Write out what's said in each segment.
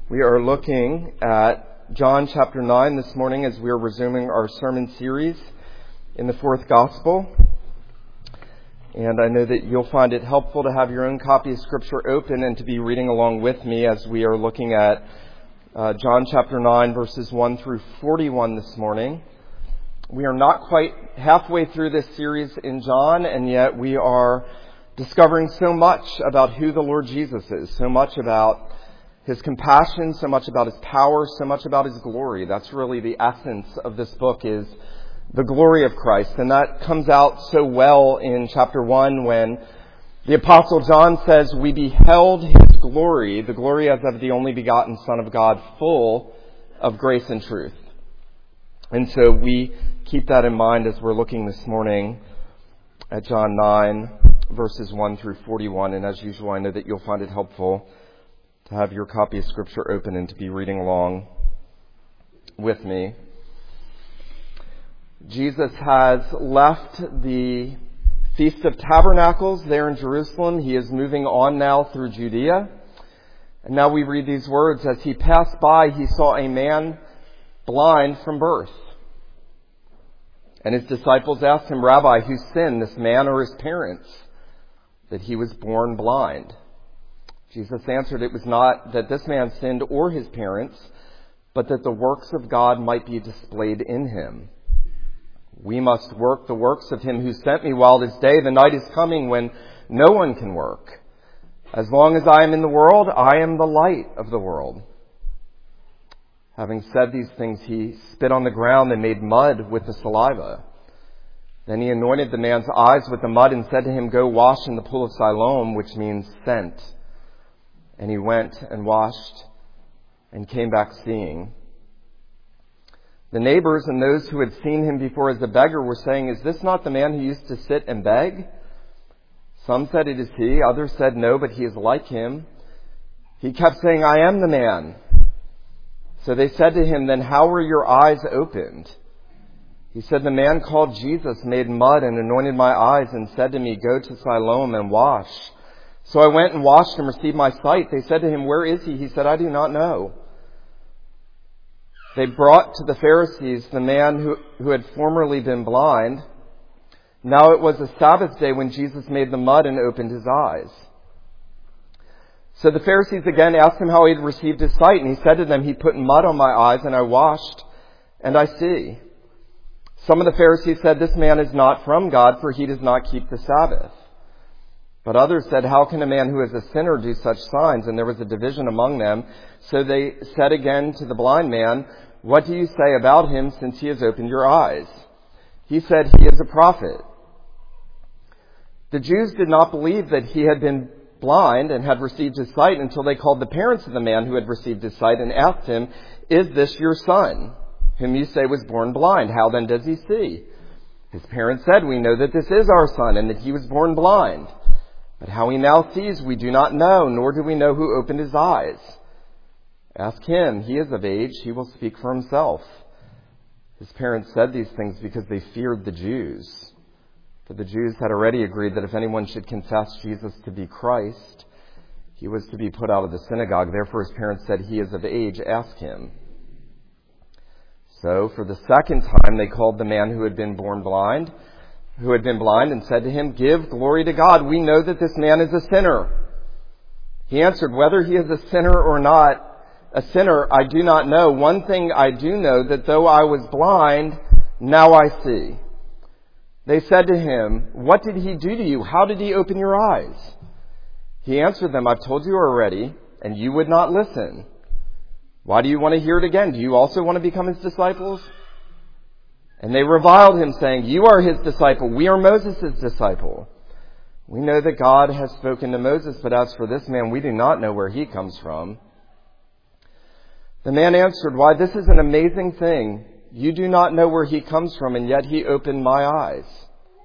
We are looking at John chapter 9 this morning as we are resuming our sermon series in the fourth gospel. And I know that you'll find it helpful to have your own copy of Scripture open and to be reading along with me as we are looking at John chapter 9 verses 1 through 41 this morning. We are not quite halfway through this series in John, and yet we are discovering so much about who the Lord Jesus is, so much about His compassion, so much about His power, so much about His glory. That's really the essence of this book, is the glory of Christ. And that comes out so well in chapter 1 when the Apostle John says, "We beheld His glory, the glory as of the only begotten Son of God, full of grace and truth." And so we keep that in mind as we're looking this morning at John 9, verses 1 through 41. And as usual, I know that you'll find it helpful to have your copy of Scripture open and to be reading along with me. Jesus has left the Feast of Tabernacles there in Jerusalem. He is moving on now through Judea. And now we read these words: "As he passed by, he saw a man blind from birth. And his disciples asked him, 'Rabbi, who sinned, this man or his parents, that he was born blind?' Jesus answered, 'It was not that this man sinned or his parents, but that the works of God might be displayed in him. We must work the works of him who sent me while it is day. The night is coming when no one can work. As long as I am in the world, I am the light of the world.' Having said these things, he spit on the ground and made mud with the saliva. Then he anointed the man's eyes with the mud and said to him, 'Go wash in the pool of Siloam,' which means sent. And he went and washed and came back seeing. The neighbors and those who had seen him before as a beggar were saying, 'Is this not the man who used to sit and beg?' Some said, 'It is he.' Others said, 'No, but he is like him.' He kept saying, 'I am the man.' So they said to him, 'Then how were your eyes opened?' He said, 'The man called Jesus made mud and anointed my eyes and said to me, "Go to Siloam and wash." So I went and washed and received my sight.' They said to him, 'Where is he?' He said, 'I do not know.' They brought to the Pharisees the man who had formerly been blind. Now it was a Sabbath day when Jesus made the mud and opened his eyes. So the Pharisees again asked him how he had received his sight, and he said to them, 'He put mud on my eyes, and I washed, and I see.' Some of the Pharisees said, 'This man is not from God, for he does not keep the Sabbath.' But others said, 'How can a man who is a sinner do such signs?' And there was a division among them. So they said again to the blind man, 'What do you say about him, since he has opened your eyes?' He said, 'He is a prophet.' The Jews did not believe that he had been blind and had received his sight until they called the parents of the man who had received his sight and asked him, 'Is this your son, whom you say was born blind? How then does he see?' His parents said, 'We know that this is our son and that he was born blind. But how he now sees we do not know, nor do we know who opened his eyes. Ask him, he is of age, he will speak for himself.' His parents said these things because they feared the Jews. For the Jews had already agreed that if anyone should confess Jesus to be Christ, he was to be put out of the synagogue. Therefore his parents said, 'He is of age, ask him.' So for the second time they called the man who had been blind and said to him, 'Give glory to God. We know that this man is a sinner.' He answered, 'Whether he is a sinner or not a sinner, I do not know. One thing I do know, that though I was blind, now I see.' They said to him, 'What did he do to you? How did he open your eyes?' He answered them, 'I've told you already, and you would not listen. Why do you want to hear it again? Do you also want to become his disciples?' And they reviled him, saying, 'You are his disciple. We are Moses' disciple. We know that God has spoken to Moses, but as for this man, we do not know where he comes from.' The man answered, 'Why, this is an amazing thing. You do not know where he comes from, and yet he opened my eyes.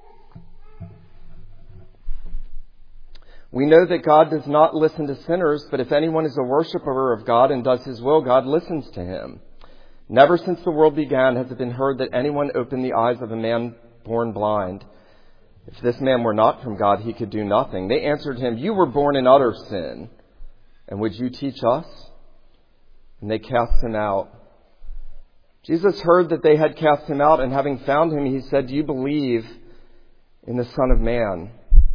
We know that God does not listen to sinners, but if anyone is a worshiper of God and does his will, God listens to him. Never since the world began has it been heard that anyone opened the eyes of a man born blind. If this man were not from God, he could do nothing.' They answered him, 'You were born in utter sin, and would you teach us?' and they cast him out. Jesus heard that they had cast him out, and having found him, he said, "Do you believe in the Son of Man?"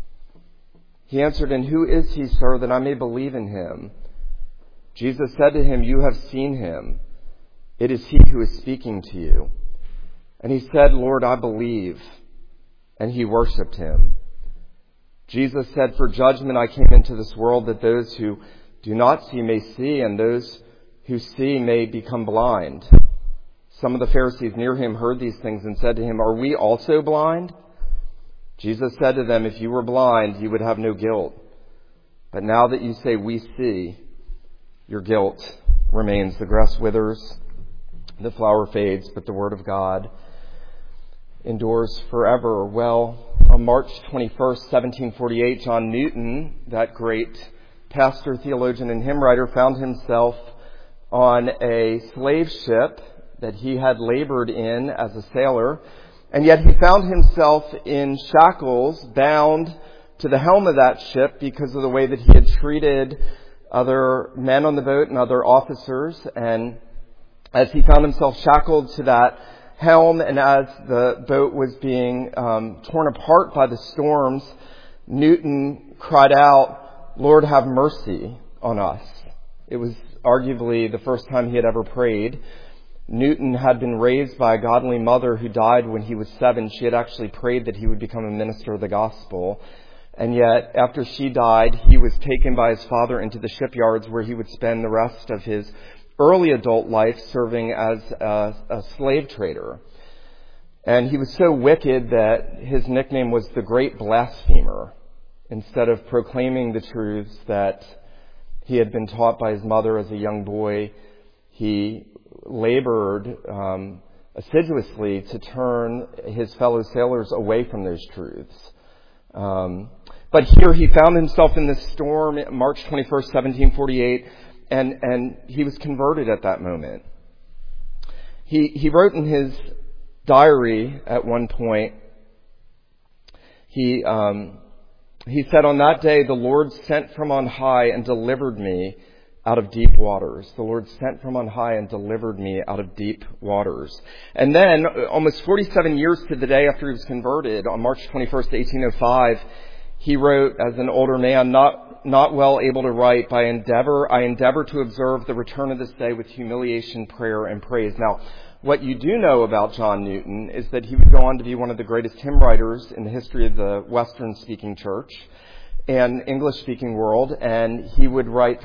He answered, "And who is he, sir, that I may believe in him?" Jesus said to him, "You have seen him. It is he who is speaking to you." And he said, "Lord, I believe." And he worshipped him. Jesus said, "For judgment I came into this world, that those who do not see may see, and those who see may become blind." Some of the Pharisees near him heard these things and said to him, "Are we also blind?" Jesus said to them, "If you were blind, you would have no guilt. But now that you say, 'We see,' your guilt remains. The grass withers, the flower fades, but the word of God endures forever." Well, on March 21st, 1748, John Newton, that great pastor, theologian, and hymn writer, found himself on a slave ship that he had labored in as a sailor, and yet he found himself in shackles, bound to the helm of that ship because of the way that he had treated other men on the boat and other officers. And as he found himself shackled to that helm, and as the boat was being torn apart by the storms, Newton cried out, "Lord, have mercy on us." It was arguably the first time he had ever prayed. Newton had been raised by a godly mother who died when he was 7. She had actually prayed that he would become a minister of the gospel. And yet, after she died, he was taken by his father into the shipyards, where he would spend the rest of his early adult life serving as a slave trader. And he was so wicked that his nickname was the Great Blasphemer. Instead of proclaiming the truths that he had been taught by his mother as a young boy, he labored assiduously to turn his fellow sailors away from those truths. But here he found himself in this storm, March 21st, 1748, and he was converted at that moment. He wrote in his diary at one point, he said, "On that day the Lord sent from on high and delivered me out of deep waters." The Lord sent from on high and delivered me out of deep waters. And then, almost 47 years to the day after he was converted, on March 21st, 1805, he wrote, as an older man, not well able to write, I endeavor to observe the return of this day with humiliation, prayer, and praise. Now, what you do know about John Newton is that he would go on to be one of the greatest hymn writers in the history of the Western-speaking church and English-speaking world, and he would write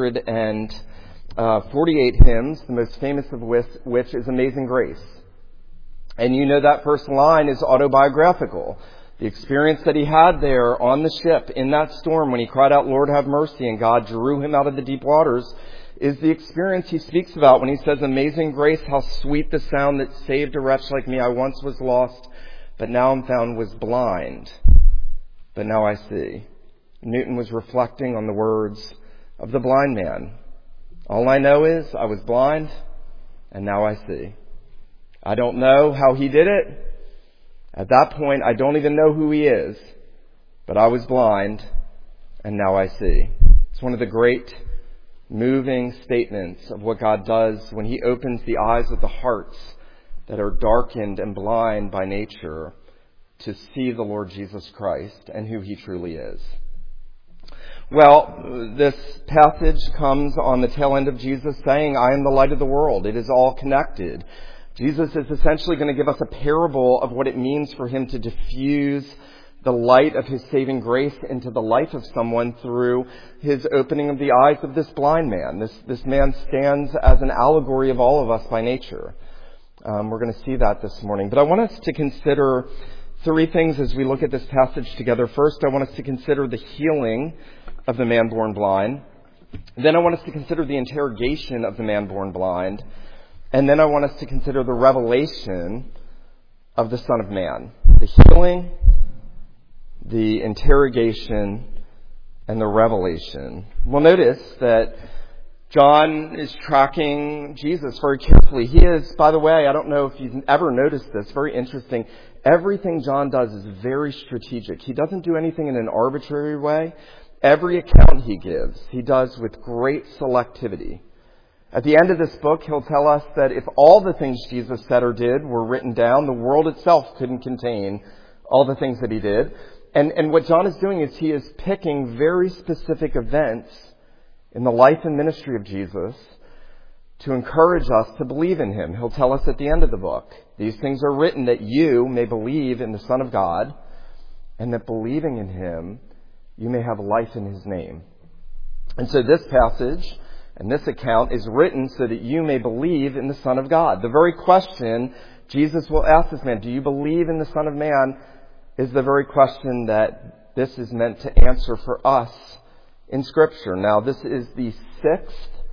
348 hymns, the most famous of which is Amazing Grace. And you know that first line is autobiographical. The experience that he had there on the ship in that storm when he cried out, "Lord, have mercy," and God drew him out of the deep waters, is the experience he speaks about when he says, "Amazing grace, how sweet the sound that saved a wretch like me. I once was lost, but now I'm found, was blind, but now I see." Newton was reflecting on the words of the blind man. "All I know is I was blind, and now I see." I don't know how he did it. At that point, I don't even know who he is, but I was blind, and now I see. It's one of the great moving statements of what God does when he opens the eyes of the hearts that are darkened and blind by nature to see the Lord Jesus Christ and who he truly is. Well, this passage comes on the tail end of Jesus saying, "I am the light of the world." It is all connected. Jesus is essentially going to give us a parable of what it means for him to diffuse the light of his saving grace into the life of someone through his opening of the eyes of this blind man. This man stands as an allegory of all of us by nature. We're going to see that this morning. But I want us to consider three things as we look at this passage together. First, I want us to consider the healing of the man born blind. Then I want us to consider the interrogation of the man born blind. And then I want us to consider the revelation of the Son of Man. The healing, the interrogation, and the revelation. Well, notice that John is tracking Jesus very carefully. He is, by the way, I don't know if you've ever noticed this, very interesting. Everything John does is very strategic. He doesn't do anything in an arbitrary way. Every account he gives, he does with great selectivity. At the end of this book, he'll tell us that if all the things Jesus said or did were written down, the world itself couldn't contain all the things that he did. And what John is doing is he is picking very specific events in the life and ministry of Jesus to encourage us to believe in him. He'll tell us at the end of the book, these things are written that you may believe in the Son of God, and that believing in him, you may have life in his name. And so this passage and this account is written so that you may believe in the Son of God. The very question Jesus will ask this man, do you believe in the Son of Man, is the very question that this is meant to answer for us in Scripture. Now, this is the 6th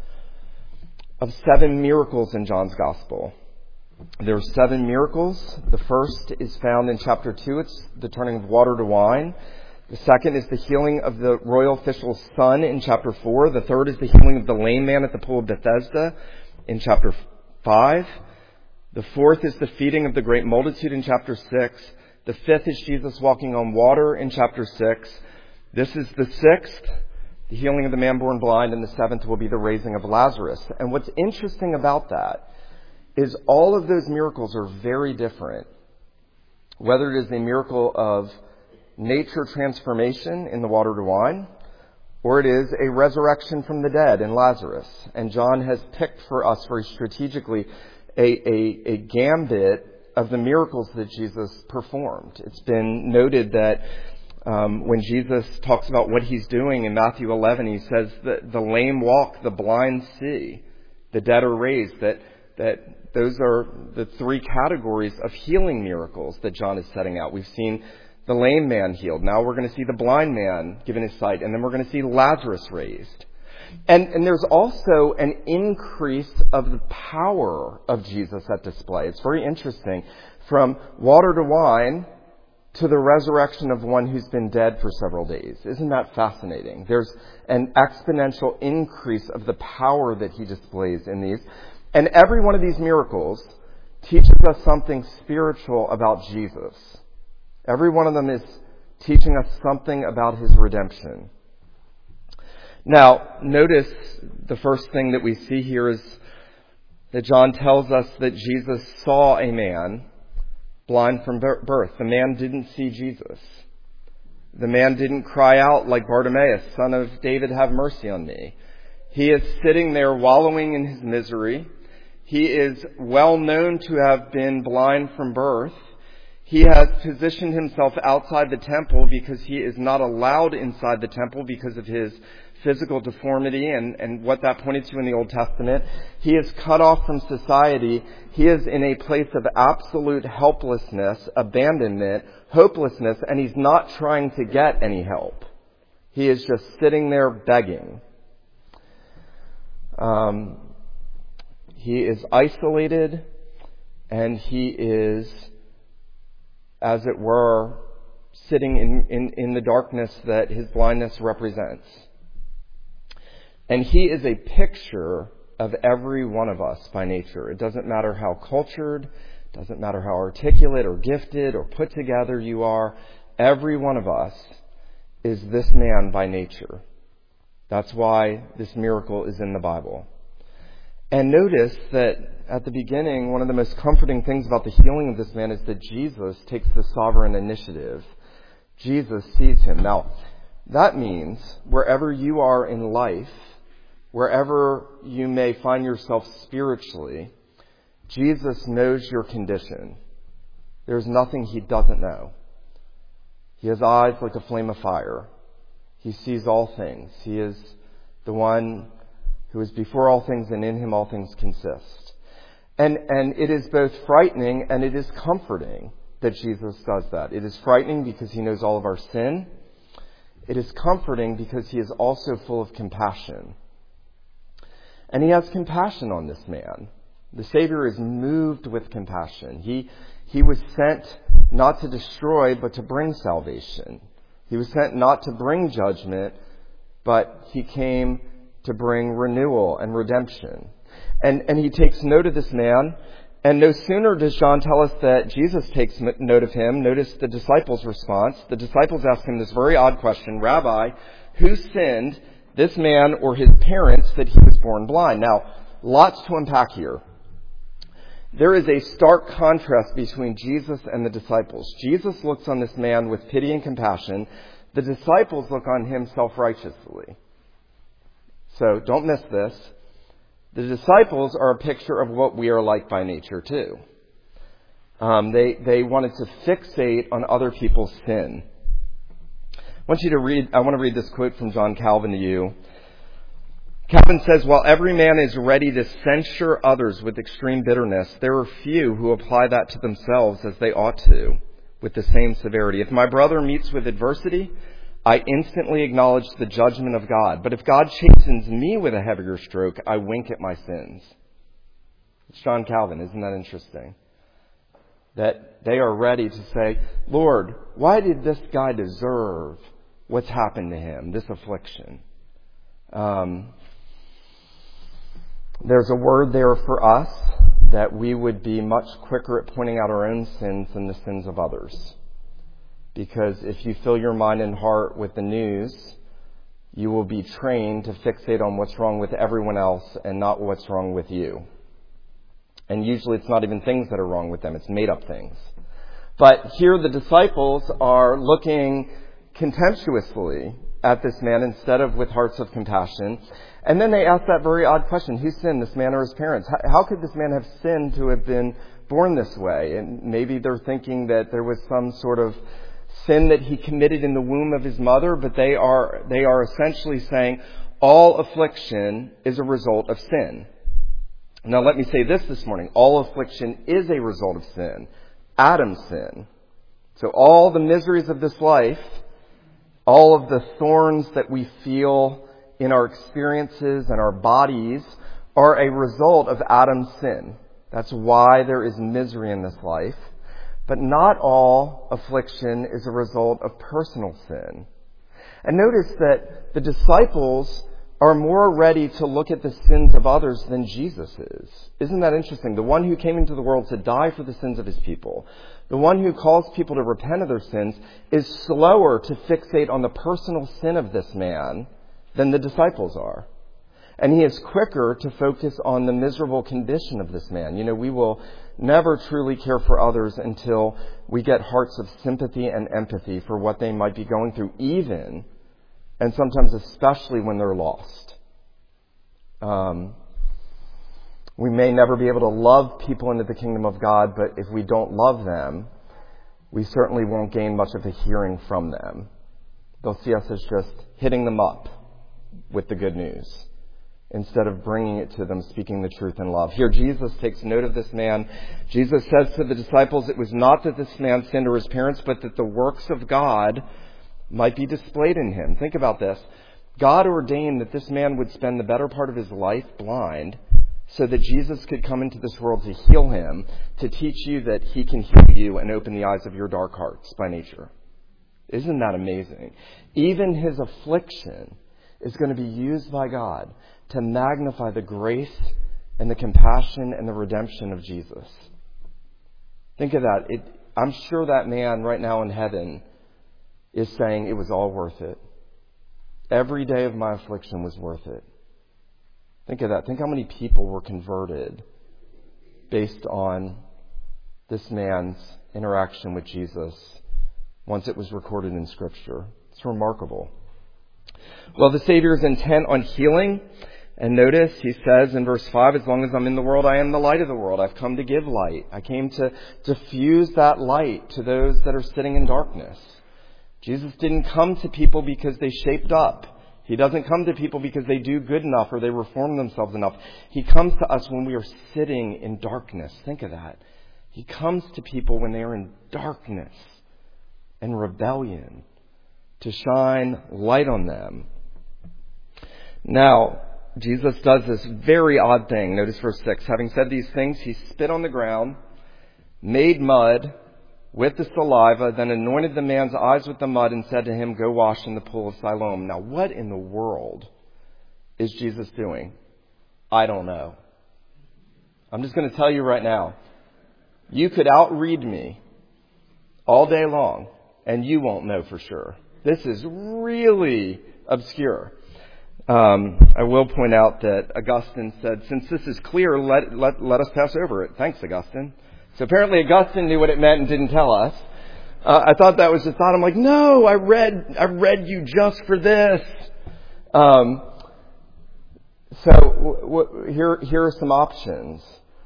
of 7 miracles in John's Gospel. There are 7 miracles. The first is found in chapter 2. It's the turning of water to wine. The second is the healing of the royal official's son in chapter 4. The third is the healing of the lame man at the pool of Bethesda in chapter 5. The fourth is the feeding of the great multitude in chapter 6. The fifth is Jesus walking on water in chapter 6. This is the 6th, the healing of the man born blind, and the 7th will be the raising of Lazarus. And what's interesting about that is all of those miracles are very different. Whether it is a miracle of nature transformation in the water to wine, or it is a resurrection from the dead in Lazarus. And John has picked for us very strategically a gambit of the miracles that Jesus performed. It's been noted that when Jesus talks about what he's doing in Matthew 11, he says that the lame walk, the blind see, the dead are raised, that those are the 3 categories of healing miracles that John is setting out. We've seen the lame man healed. Now we're going to see the blind man given his sight, and then we're going to see Lazarus raised. And there's also an increase of the power of Jesus at display. It's very interesting. From water to wine to the resurrection of one who's been dead for several days. Isn't that fascinating? There's an exponential increase of the power that he displays in these. And every one of these miracles teaches us something spiritual about Jesus. Every one of them is teaching us something about his redemption. Now, notice the first thing that we see here is that John tells us that Jesus saw a man blind from birth. The man didn't see Jesus. The man didn't cry out like Bartimaeus, "Son of David, have mercy on me." He is sitting there wallowing in his misery. He is well known to have been blind from birth. He has positioned himself outside the temple because he is not allowed inside the temple because of his physical deformity and what that pointed to in the Old Testament. He is cut off from society. He is in a place of absolute helplessness, abandonment, hopelessness, and he's not trying to get any help. He is just sitting there begging. He is isolated, and he is, as it were, sitting in the darkness that his blindness represents. And he is a picture of every one of us by nature. It doesn't matter how cultured, it doesn't matter how articulate or gifted or put together you are. Every one of us is this man by nature. That's why this miracle is in the Bible. And notice that at the beginning, one of the most comforting things about the healing of this man is that Jesus takes the sovereign initiative. Jesus sees him. Now, that means wherever you are in life, wherever you may find yourself spiritually, Jesus knows your condition. There's nothing he doesn't know. He has eyes like a flame of fire. He sees all things. He is the one who is before all things, and in him all things consist. And it is both frightening and it is comforting that Jesus does that. It is frightening because he knows all of our sin. It is comforting because he is also full of compassion. And he has compassion on this man. The Savior is moved with compassion. He was sent not to destroy, but to bring salvation. He was sent not to bring judgment, but he came to bring renewal and redemption. And he takes note of this man. And no sooner does John tell us that Jesus takes note of him. Notice the disciples' response. The disciples ask him this very odd question, "Rabbi, who sinned, this man or his parents, that he was born blind?" Now, lots to unpack here. There is a stark contrast between Jesus and the disciples. Jesus looks on this man with pity and compassion. The disciples look on him self-righteously. So don't miss this. The disciples are a picture of what we are like by nature too. They wanted to fixate on other people's sin. I want to read this quote from John Calvin to you. Calvin says, while every man is ready to censure others with extreme bitterness, there are few who apply that to themselves as they ought to, with the same severity. If my brother meets with adversity, I instantly acknowledge the judgment of God. But if God chastens me with a heavier stroke, I wink at my sins. It's John Calvin. Isn't that interesting? That they are ready to say, Lord, why did this guy deserve what's happened to him, this affliction? There's a word there for us that we would be much quicker at pointing out our own sins than the sins of others. Because if you fill your mind and heart with the news, you will be trained to fixate on what's wrong with everyone else and not what's wrong with you. And usually it's not even things that are wrong with them, it's made up things. But here the disciples are looking contemptuously at this man instead of with hearts of compassion. And then they ask that very odd question, who sinned, this man or his parents? How could this man have sinned to have been born this way? And maybe they're thinking that there was some sort of sin that he committed in the womb of his mother, but they are essentially saying all affliction is a result of sin. Now let me say this morning. All affliction is a result of sin. Adam's sin. So all the miseries of this life, all of the thorns that we feel in our experiences and our bodies are a result of Adam's sin. That's why there is misery in this life. But not all affliction is a result of personal sin. And notice that the disciples are more ready to look at the sins of others than Jesus is. Isn't that interesting? The one who came into the world to die for the sins of his people, the one who calls people to repent of their sins, is slower to fixate on the personal sin of this man than the disciples are. And he is quicker to focus on the miserable condition of this man. You know, we will never truly care for others until we get hearts of sympathy and empathy for what they might be going through, even and sometimes especially when they're lost. We may never be able to love people into the kingdom of God, but if we don't love them, we certainly won't gain much of a hearing from them. They'll see us as just hitting them up with the good news instead of bringing it to them, speaking the truth in love. Here Jesus takes note of this man. Jesus says to the disciples, it was not that this man sinned or his parents, but that the works of God might be displayed in him. Think about this. God ordained that this man would spend the better part of his life blind so that Jesus could come into this world to heal him, to teach you that he can heal you and open the eyes of your dark hearts by nature. Isn't that amazing? Even his affliction is going to be used by God to magnify the grace and the compassion and the redemption of Jesus. Think of that. I'm sure that man right now in heaven is saying it was all worth it. Every day of my affliction was worth it. Think of that. Think how many people were converted based on this man's interaction with Jesus once it was recorded in Scripture. It's remarkable. Well, the Savior is intent on healing. And notice he says in verse 5, as long as I'm in the world, I am the light of the world. I've come to give light. I came to diffuse that light to those that are sitting in darkness. Jesus didn't come to people because they shaped up. He doesn't come to people because they do good enough or they reform themselves enough. He comes to us when we are sitting in darkness. Think of that. He comes to people when they are in darkness and rebellion to shine light on them. Now, Jesus does this very odd thing. Notice verse 6. Having said these things, he spit on the ground, made mud with the saliva, then anointed the man's eyes with the mud and said to him, go wash in the pool of Siloam. Now, what in the world is Jesus doing? I don't know. I'm just going to tell you right now. You could outread me all day long, and you won't know for sure. This is really obscure. I will point out that Augustine said, since this is clear, let us pass over it. Thanks, Augustine. So apparently Augustine knew what it meant and didn't tell us. I thought that was a thought. I'm like, no, I read you just for this. Here are some options.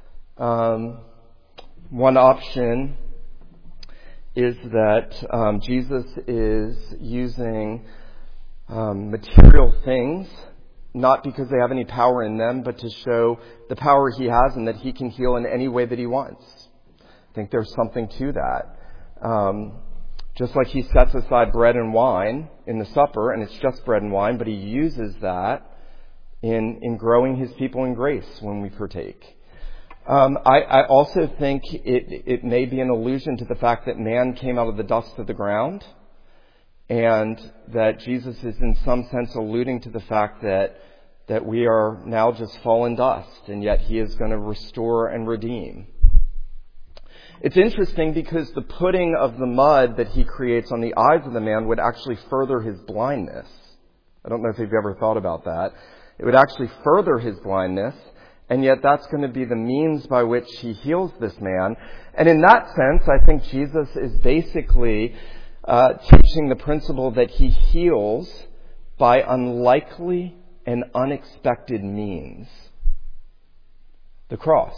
One option is that Jesus is using material things, not because they have any power in them, but to show the power he has and that he can heal in any way that he wants. I think there's something to that. Just like he sets aside bread and wine in the supper, and it's just bread and wine, but he uses that in growing his people in grace when we partake. I also think it may be an allusion to the fact that man came out of the dust of the ground, and that Jesus is in some sense alluding to the fact that we are now just fallen dust, and yet he is going to restore and redeem. It's interesting because the putting of the mud that he creates on the eyes of the man would actually further his blindness. I don't know if you've ever thought about that. It would actually further his blindness, and yet that's going to be the means by which he heals this man. And in that sense, I think Jesus is basically teaching the principle that he heals by unlikely and unexpected means. The cross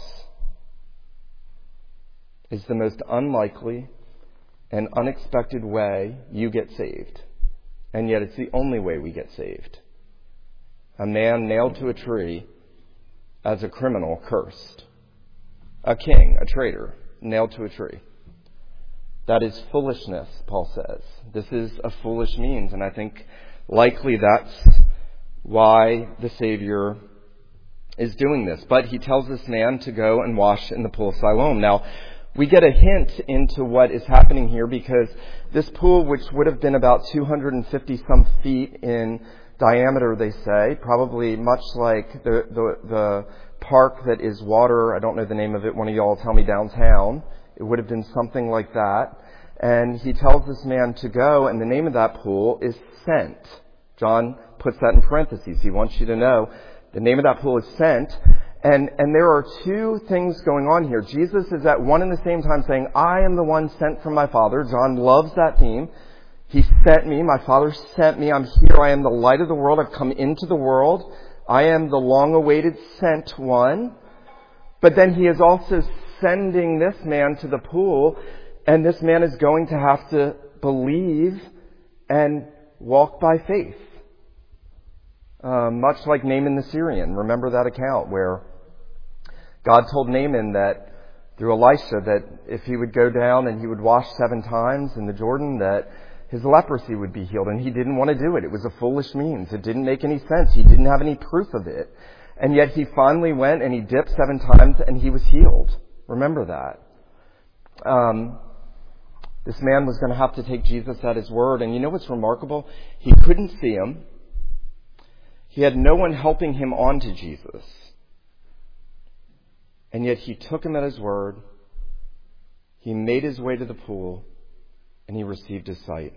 is the most unlikely and unexpected way you get saved. And yet it's the only way we get saved. A man nailed to a tree as a criminal, cursed. A king, a traitor, nailed to a tree. That is foolishness, Paul says. This is a foolish means, and I think likely that's why the Savior is doing this. But he tells this man to go and wash in the pool of Siloam. Now, we get a hint into what is happening here because this pool, which would have been about 250 some feet in diameter, they say, probably much like the park that is water, I don't know the name of it, one of y'all tell me, downtown. It would have been something like that. And he tells this man to go, and the name of that pool is Sent. John puts that in parentheses. He wants you to know the name of that pool is Sent. And there are two things going on here. Jesus is at one and the same time saying, I am the one sent from my Father. John loves that theme. He sent me. My Father sent me. I'm here. I am the light of the world. I've come into the world. I am the long-awaited sent one. But then he is also sending this man to the pool, and this man is going to have to believe and walk by faith. Much like Naaman the Syrian. Remember that account where God told Naaman that through Elisha that if he would go down and he would wash 7 times in the Jordan, that his leprosy would be healed. And he didn't want to do it. It was a foolish means. It didn't make any sense. He didn't have any proof of it. And yet he finally went and he dipped 7 times and he was healed. Remember that. This man was going to have to take Jesus at his word. And you know what's remarkable? He couldn't see him. He had no one helping him on to Jesus. And yet he took him at his word. He made his way to the pool. And he received his sight.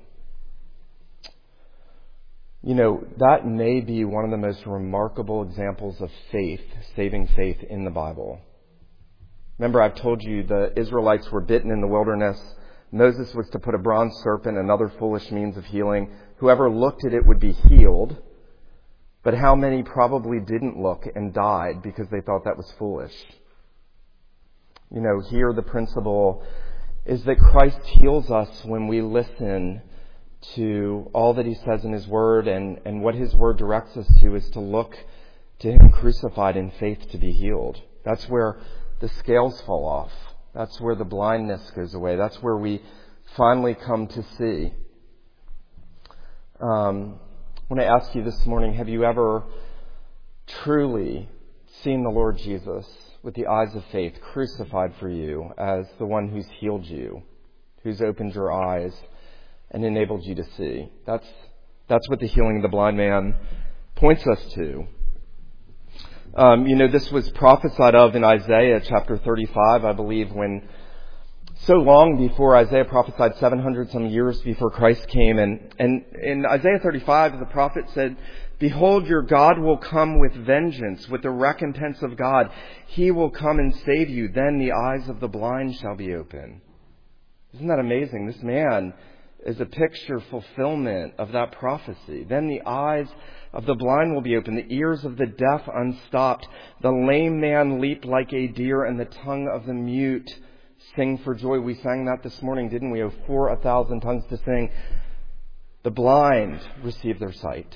You know, that may be one of the most remarkable examples of faith, saving faith in the Bible. Remember, I've told you the Israelites were bitten in the wilderness. Moses was to put a bronze serpent, another foolish means of healing. Whoever looked at it would be healed. But how many probably didn't look and died because they thought that was foolish? You know, here the principle is that Christ heals us when we listen to all that he says in his word, and what his word directs us to is to look to him crucified in faith to be healed. That's where the scales fall off. That's where the blindness goes away. That's where we finally come to see. I want to ask you this morning, have you ever truly seen the Lord Jesus with the eyes of faith crucified for you as the one who's healed you, who's opened your eyes and enabled you to see? That's what the healing of the blind man points us to. This was prophesied of in Isaiah chapter 35, I believe, when so long before Isaiah prophesied, 700 some years before Christ came. And in Isaiah 35, the prophet said, Behold, your God will come with vengeance, with the recompense of God. He will come and save you. Then the eyes of the blind shall be open. Isn't that amazing? This man is a picture fulfillment of that prophecy. Then the eyes of the blind will be open, the ears of the deaf unstopped. The lame man leap like a deer, and the tongue of the mute sing for joy. We sang that this morning, didn't we? Oh, for 1,000 tongues to sing. The blind receive their sight.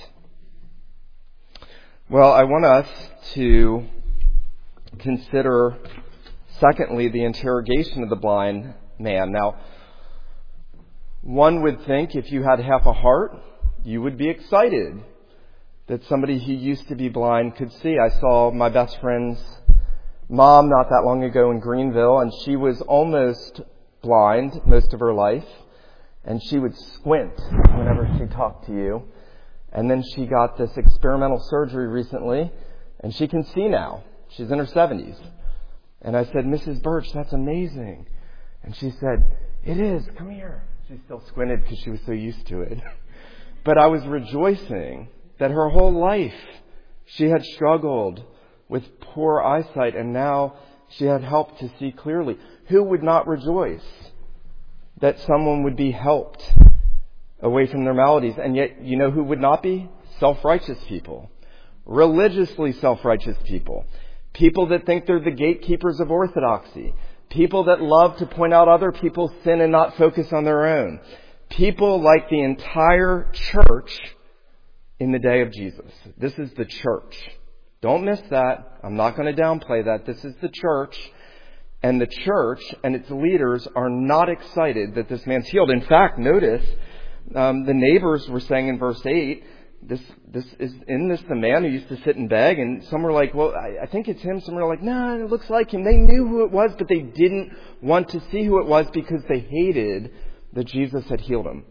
Well, I want us to consider, secondly, the interrogation of the blind man. Now, one would think if you had half a heart, you would be excited that somebody who used to be blind could see. I saw my best friend's mom not that long ago in Greenville, and she was almost blind most of her life, and she would squint whenever she talked to you. And then she got this experimental surgery recently, and she can see now. She's in her 70s. And I said, Mrs. Birch, that's amazing. And she said, it is. Come here. She still squinted because she was so used to it. But I was rejoicing that her whole life she had struggled with poor eyesight, and now she had help to see clearly. Who would not rejoice that someone would be helped away from their maladies? And yet, you know who would not be? Self-righteous people. Religiously self-righteous people. People that think they're the gatekeepers of orthodoxy. People that love to point out other people's sin and not focus on their own. People like the entire church in the day of Jesus. This is the church. Don't miss that. I'm not going to downplay that. This is the church. And the church and its leaders are not excited that this man's healed. In fact, notice the neighbors were saying in verse 8, isn't this the man who used to sit and beg? And some were like, well, I think it's him. Some were like, no, it looks like him. They knew who it was, but they didn't want to see who it was because they hated that Jesus had healed him.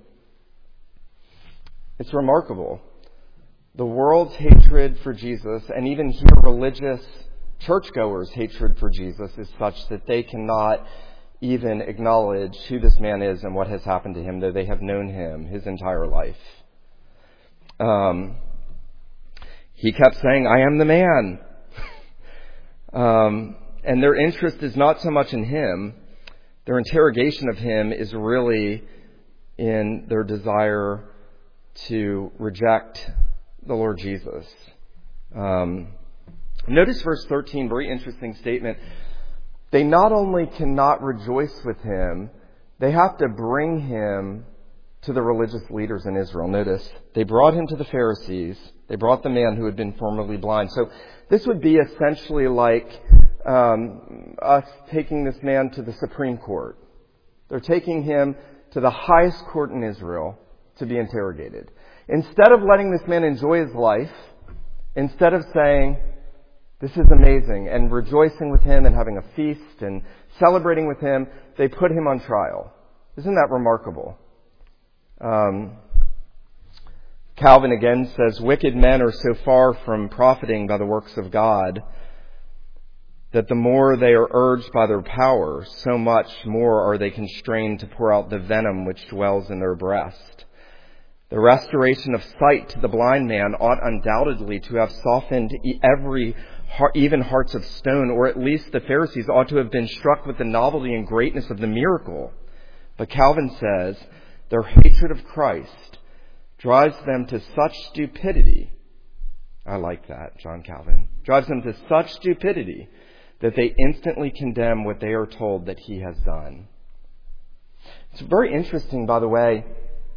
It's remarkable. The world's hatred for Jesus, and even here religious churchgoers' hatred for Jesus, is such that they cannot even acknowledge who this man is and what has happened to him, though they have known him his entire life. He kept saying, I am the man. And their interest is not so much in him. Their interrogation of him is really in their desire to reject the Lord Jesus. Notice verse 13, very interesting statement. They not only cannot rejoice with him, they have to bring him to the religious leaders in Israel. Notice, they brought him to the Pharisees. They brought the man who had been formerly blind. So this would be essentially like us taking this man to the Supreme Court. They're taking him to the highest court in Israel to be interrogated. Instead of letting this man enjoy his life, instead of saying, this is amazing, and rejoicing with him and having a feast and celebrating with him, they put him on trial. Isn't that remarkable? Calvin again says, wicked men are so far from profiting by the works of God that the more they are urged by their power, so much more are they constrained to pour out the venom which dwells in their breast. The restoration of sight to the blind man ought undoubtedly to have softened even hearts of stone, or at least the Pharisees ought to have been struck with the novelty and greatness of the miracle. But Calvin says, their hatred of Christ drives them to such stupidity. I like that, John Calvin. Drives them to such stupidity that they instantly condemn what they are told that he has done. It's very interesting, by the way.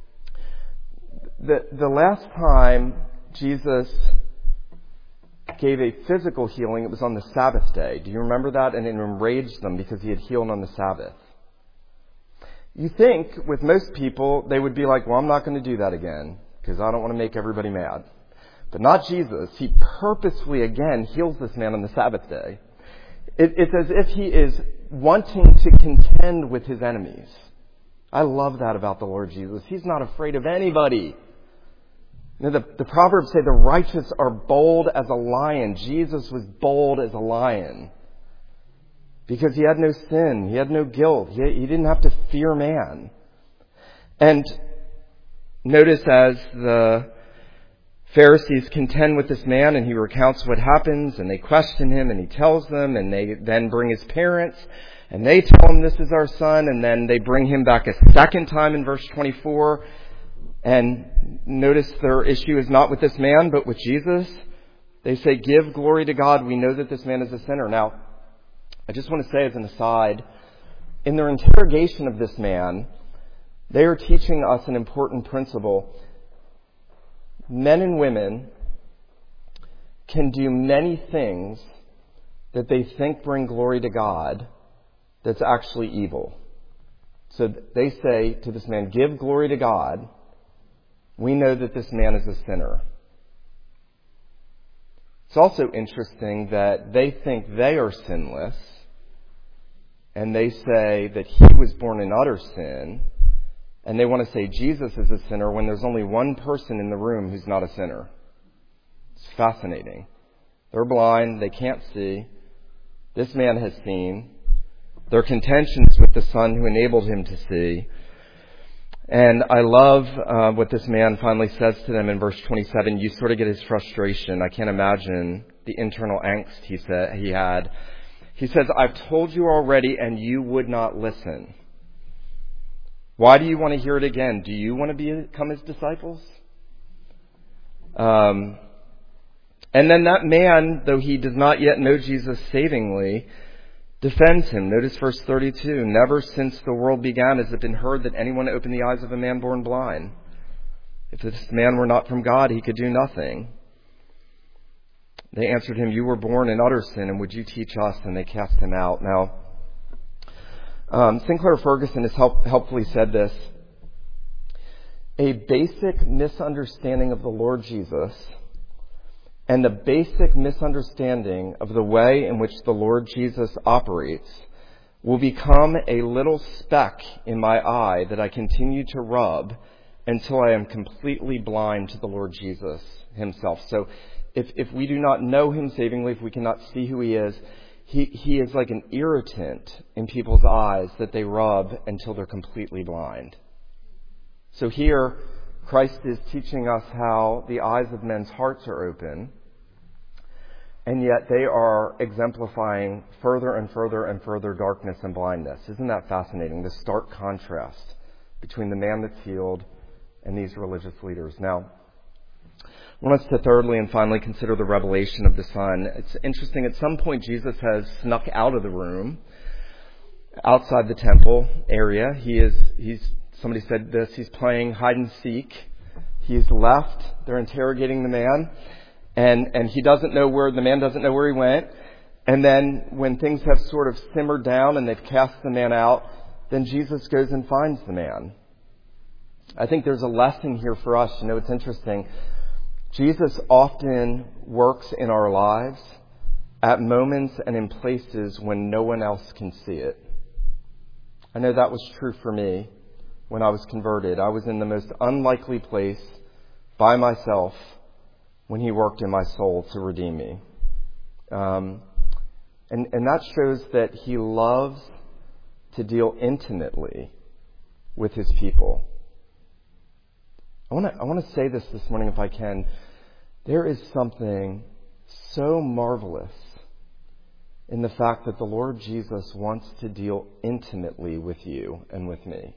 The last time Jesus gave a physical healing, it was on the Sabbath day. Do you remember that? And it enraged them because he had healed on the Sabbath. You think with most people, they would be like, well, I'm not going to do that again because I don't want to make everybody mad. But not Jesus. He purposefully, again, heals this man on the Sabbath day. It's as if he is wanting to contend with his enemies. I love that about the Lord Jesus. He's not afraid of anybody. You know, the Proverbs say the righteous are bold as a lion. Jesus was bold as a lion because he had no sin. He had no guilt. He didn't have to fear man. And notice as the Pharisees contend with this man, and he recounts what happens, and they question him, and he tells them, and they then bring his parents, and they tell him this is our son, and then they bring him back a second time in verse 24. And notice their issue is not with this man, but with Jesus. They say, give glory to God. We know that this man is a sinner. Now, I just want to say as an aside, in their interrogation of this man, they are teaching us an important principle. Men and women can do many things that they think bring glory to God that's actually evil. So they say to this man, give glory to God. We know that this man is a sinner. It's also interesting that they think they are sinless, and they say that he was born in utter sin, and they want to say Jesus is a sinner when there's only one person in the room who's not a sinner. It's fascinating. They're blind. They can't see. This man has seen. Their contentions with the Son who enabled him to see. And I love what this man finally says to them in verse 27. You sort of get his frustration. I can't imagine the internal angst he had. He says, I've told you already and you would not listen. Why do you want to hear it again? Do you want to become his disciples? And then that man, though he does not yet know Jesus savingly, defends him. Notice verse 32. Never since the world began has it been heard that anyone opened the eyes of a man born blind. If this man were not from God, he could do nothing. They answered him, you were born in utter sin, and would you teach us? And they cast him out. Now, Sinclair Ferguson has helpfully said this. A basic misunderstanding of the Lord Jesus and the basic misunderstanding of the way in which the Lord Jesus operates will become a little speck in my eye that I continue to rub until I am completely blind to the Lord Jesus himself. So if we do not know him savingly, if we cannot see who he is like an irritant in people's eyes that they rub until they're completely blind. So here, Christ is teaching us how the eyes of men's hearts are open, and yet they are exemplifying further and further and further darkness and blindness. Isn't that fascinating? The stark contrast between the man that's healed and these religious leaders. Now, I want us to thirdly and finally consider the revelation of the Son. It's interesting, at some point Jesus has snuck out of the room, outside the temple area. Somebody said this, he's playing hide and seek. He's left, they're interrogating the man, and he doesn't know where, the man doesn't know where he went. And then when things have sort of simmered down and they've cast the man out, then Jesus goes and finds the man. I think there's a lesson here for us. You know, it's interesting. Jesus often works in our lives at moments and in places when no one else can see it. I know that was true for me when I was converted. I was in the most unlikely place by myself when he worked in my soul to redeem me. And that shows that he loves to deal intimately with his people. I want to say this morning if I can. There is something so marvelous in the fact that the Lord Jesus wants to deal intimately with you and with me.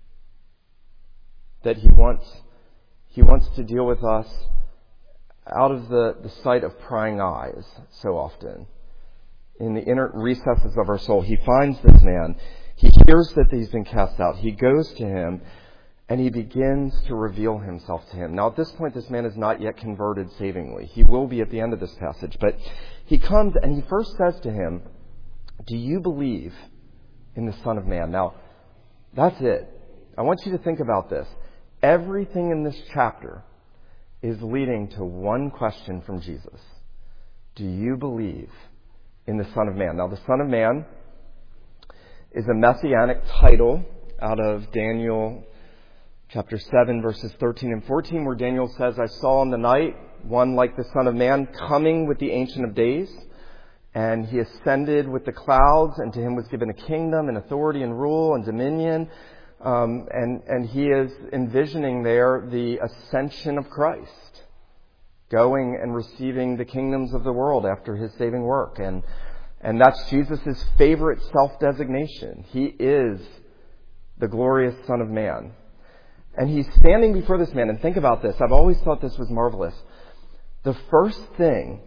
That he wants to deal with us out of the sight of prying eyes so often. In the inner recesses of our soul, he finds this man. He hears that he's been cast out. He goes to him and he begins to reveal himself to him. Now, at this point, this man is not yet converted savingly. He will be at the end of this passage. But he comes and he first says to him, do you believe in the Son of Man? Now, that's it. I want you to think about this. Everything in this chapter is leading to one question from Jesus. Do you believe in the Son of Man? Now, the Son of Man is a messianic title out of Daniel chapter 7, verses 13 and 14, where Daniel says, I saw in the night one like the Son of Man coming with the Ancient of Days, and he ascended with the clouds, and to him was given a kingdom and authority and rule and dominion. And he is envisioning there the ascension of Christ. going and receiving the kingdoms of the world after his saving work. And that's Jesus' favorite self-designation. He is the glorious Son of Man. And he's standing before this man. And think about this. I've always thought this was marvelous. The first thing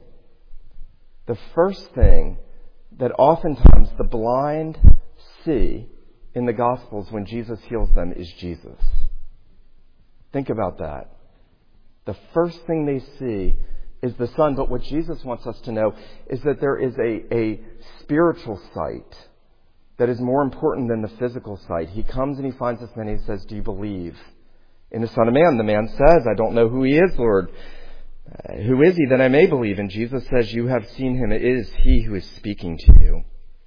that oftentimes the blind see in the Gospels when Jesus heals them is Jesus. Think about that. The first thing they see is the Son. But what Jesus wants us to know is that there is a spiritual sight that is more important than the physical sight. He comes and he finds this man and he says, "Do you believe in the Son of Man?" The man says, "I don't know who he is, Lord. Who is he that I may believe?" And Jesus says, "You have seen him. It is he who is speaking to you."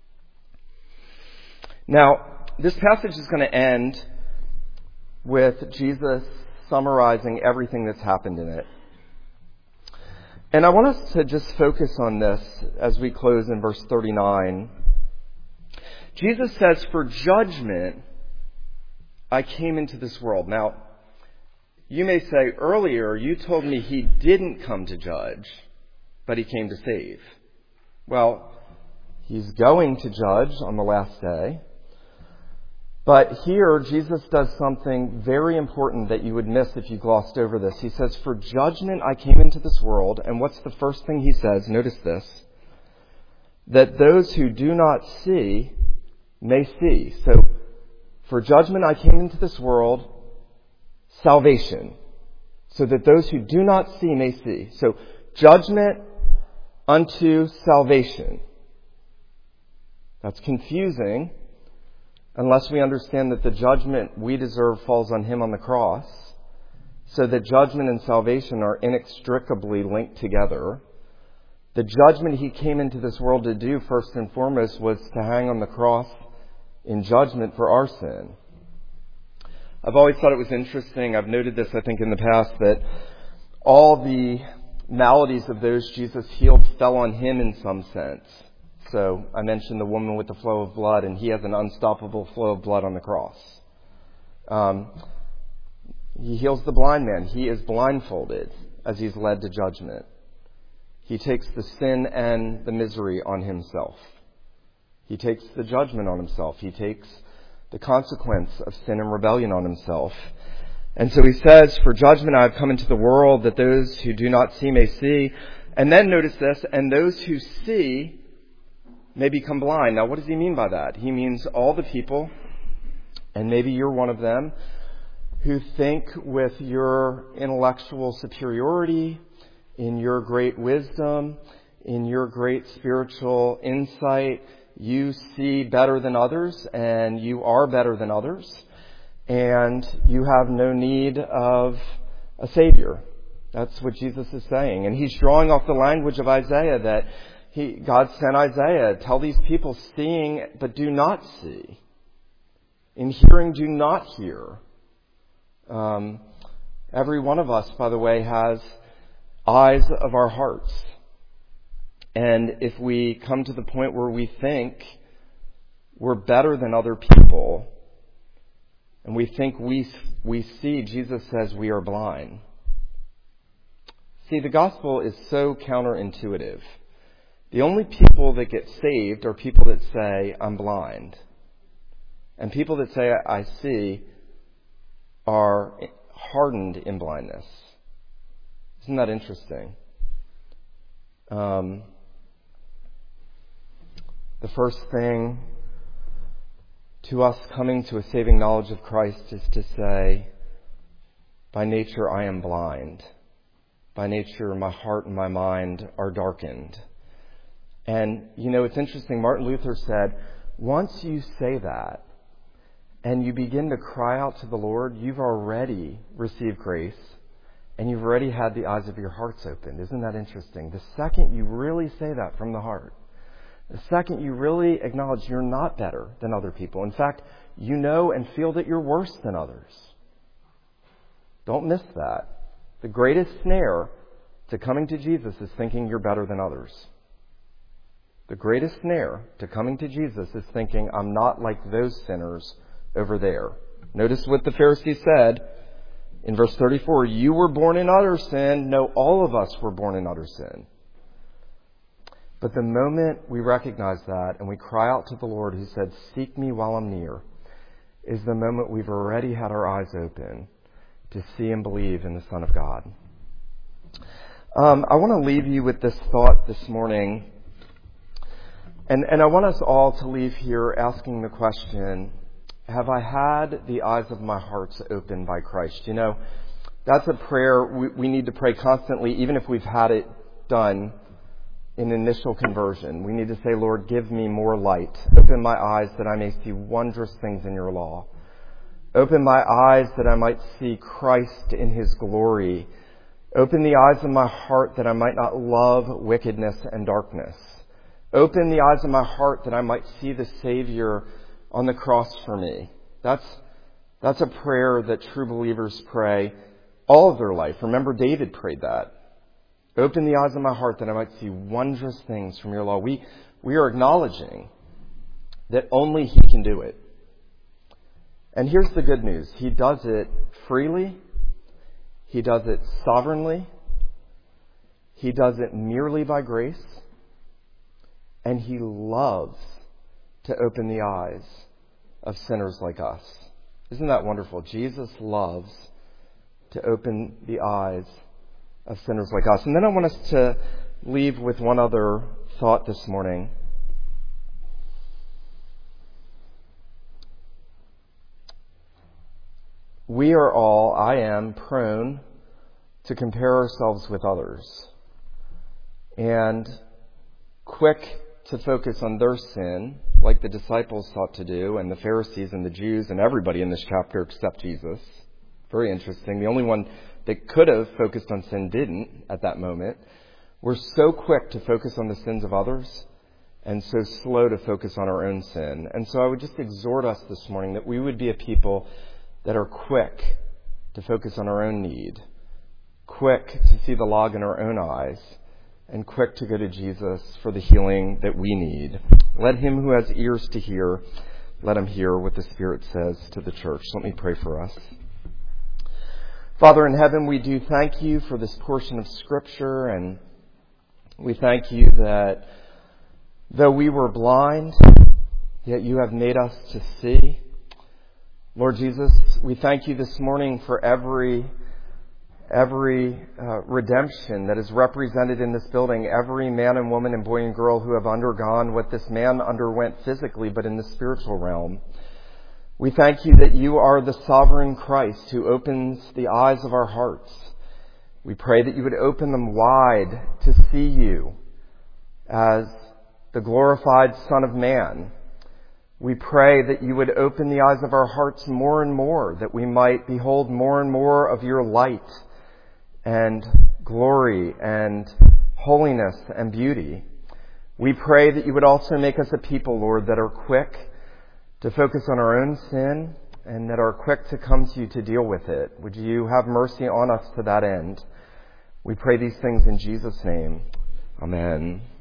Now, this passage is going to end with Jesus summarizing everything that's happened in it. And I want us to just focus on this as we close in verse 39. Jesus says, "For judgment I came into this world." Now, you may say, earlier you told me he didn't come to judge, but he came to save. Well, he's going to judge on the last day. But here, Jesus does something very important that you would miss if you glossed over this. He says, "For judgment I came into this world." And what's the first thing he says? Notice this. "That those who do not see may see." So, for judgment I came into this world, salvation, so that those who do not see may see. So, judgment unto salvation. That's confusing unless we understand that the judgment we deserve falls on him on the cross, so that judgment and salvation are inextricably linked together. The judgment he came into this world to do, first and foremost, was to hang on the cross in judgment for our sin. I've always thought it was interesting, I've noted this I think in the past, that all the maladies of those Jesus healed fell on him in some sense. So I mentioned the woman with the flow of blood, and he has an unstoppable flow of blood on the cross. He heals the blind man. He is blindfolded as he's led to judgment. He takes the sin and the misery on himself. He takes the judgment on himself. He takes the consequence of sin and rebellion on himself. And so he says, "For judgment I have come into the world, that those who do not see may see." And then notice this, "and those who see may become blind." Now, what does he mean by that? He means all the people, and maybe you're one of them, who think with your intellectual superiority, in your great wisdom, in your great spiritual insight, you see better than others, and you are better than others, and you have no need of a Savior. That's what Jesus is saying. And he's drawing off the language of Isaiah that God sent Isaiah, "Tell these people, seeing but do not see, in hearing do not hear." Every one of us, by the way, has eyes of our hearts. And if we come to the point where we think we're better than other people, and we think we see, Jesus says we are blind. See, the gospel is so counterintuitive. The only people that get saved are people that say, "I'm blind." And people that say, "I see," are hardened in blindness. Isn't that interesting? The first thing to us coming to a saving knowledge of Christ is to say, "By nature I am blind. By nature my heart and my mind are darkened." And, it's interesting. Martin Luther said, once you say that and you begin to cry out to the Lord, you've already received grace and you've already had the eyes of your hearts opened. Isn't that interesting? The second you really say that from the heart, the second you really acknowledge you're not better than other people. In fact, you know and feel that you're worse than others. Don't miss that. The greatest snare to coming to Jesus is thinking you're better than others. The greatest snare to coming to Jesus is thinking, "I'm not like those sinners over there." Notice what the Pharisee said. In verse 34, you were born in utter sin. No, all of us were born in utter sin. But the moment we recognize that and we cry out to the Lord who said, seek me while I'm near, is the moment we've already had our eyes open to see and believe in the Son of God. I want to leave you with this thought this morning. And I want us all to leave here asking the question, have I had the eyes of my hearts opened by Christ? You know, that's a prayer we need to pray constantly, even if we've had it done in initial conversion. We need to say, Lord, give me more light. Open my eyes that I may see wondrous things in your law. Open my eyes that I might see Christ in his glory. Open the eyes of my heart that I might not love wickedness and darkness. Open the eyes of my heart that I might see the Savior on the cross for me. That's a prayer that true believers pray all of their life. Remember, David prayed that. Open the eyes of my heart that I might see wondrous things from your law. We are acknowledging that only he can do it. And here's the good news. He does it freely. He does it sovereignly. He does it merely by grace. And he loves to open the eyes of sinners like us. Isn't that wonderful? Jesus loves to open the eyes of sinners like us. And then I want us to leave with one other thought this morning. We are all, I am, prone to compare ourselves with others and quick to focus on their sin, like the disciples sought to do, and the Pharisees and the Jews and everybody in this chapter except Jesus. Very interesting. The only one that could have focused on sin didn't at that moment. We're so quick to focus on the sins of others and so slow to focus on our own sin. And so I would just exhort us this morning that we would be a people that are quick to focus on our own need, quick to see the log in our own eyes, and quick to go to Jesus for the healing that we need. Let him who has ears to hear, let him hear what the Spirit says to the church. Let me pray for us. Father in heaven, we do thank you for this portion of Scripture, and we thank you that though we were blind, yet you have made us to see. Lord Jesus, we thank you this morning for every redemption that is represented in this building, every man and woman and boy and girl who have undergone what this man underwent physically, but in the spiritual realm. We thank you that you are the sovereign Christ who opens the eyes of our hearts. We pray that you would open them wide to see you as the glorified Son of Man. We pray that you would open the eyes of our hearts more and more, that we might behold more and more of your light and glory and holiness and beauty. We pray that you would also make us a people, Lord, that are quick to focus on our own sin and that are quick to come to you to deal with it. Would you have mercy on us to that end? We pray these things in Jesus' name. Amen.